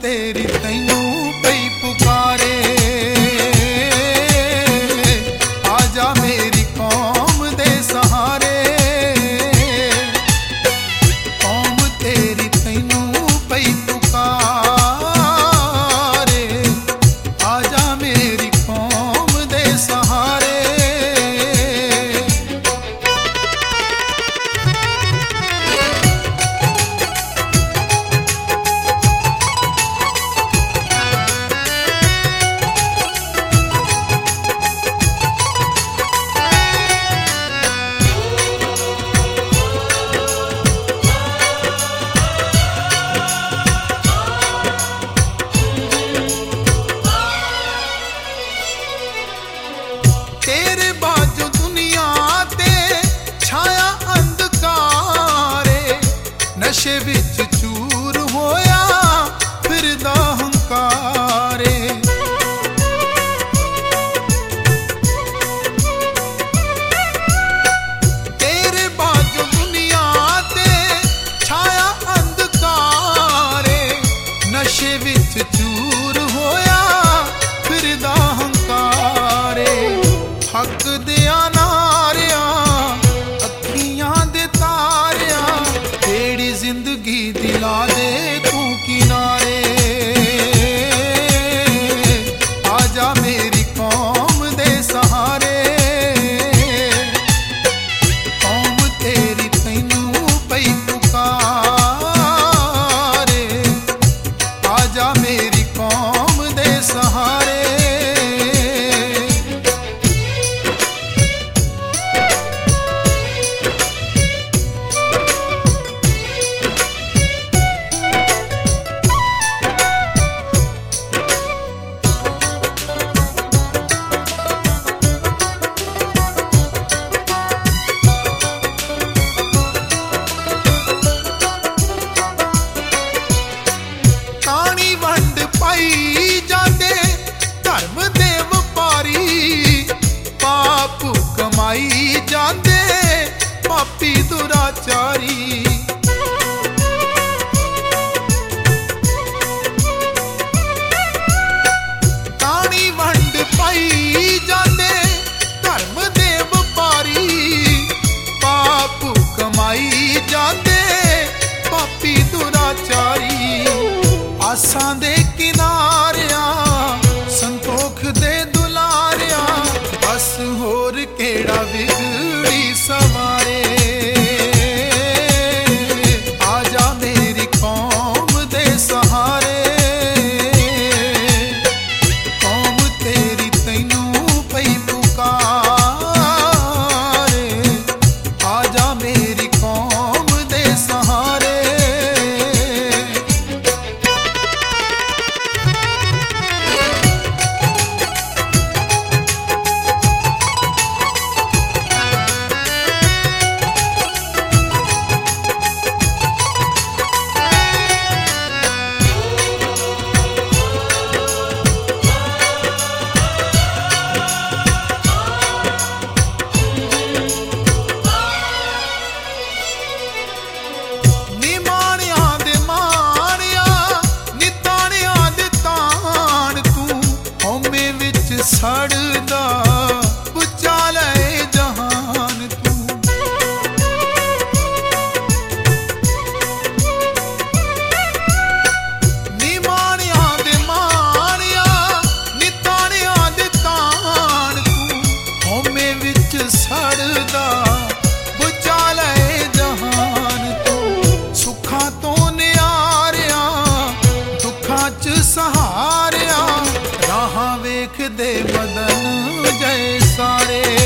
तेरी तैनू पई पुकारे। आजा मेरी कौम दे सहारे, कौम तेरी तैनू पई पुकारे। आजा मेरी कौम दे सहारे। तेरे बाजू दुनिया ते छाया अंधकारे, नशे विच चूर होया फिरदा हंकारे। तेरे बाजू दुनिया ते छाया अंधकारे, नशे विच चूर होया फिरदा हंकारे। हक दिया नारिया अखियां दे तारिया, तेरी जिंदगी दिला दे तू किनारे। आजा मेरी कौम दे सहारे, कौम तेरी तैनू पई पुकारे। आजा मेरी कौम दे सहारे। कानी वंड पाई जाते धर्म दे व्यापारी, पाप कमाई जाते पापी दुराचारी। कानी वंड पाई जाते धर्म दे व्यापारी, पाप कमाई जाते पापी दुराचारी। आसां दे किनारिया संतोख दे दुलारिया, बस होर केड़ा बिगड़ी सवारे। आजा मेरी कौम दे सहारे, कौम तेरी तैनू पई पुकारे। आजा मेरी कौम दे सहारे। सड़दा बुझाले जहान तू, निमाणिया दे माणिया निताणिया दे ताण तू, होमे विच सड़दा बुझाले जहान तू। सुखां तो नियारिया दुखां च सहारिया, राहां वेख दे मदन जय सारे।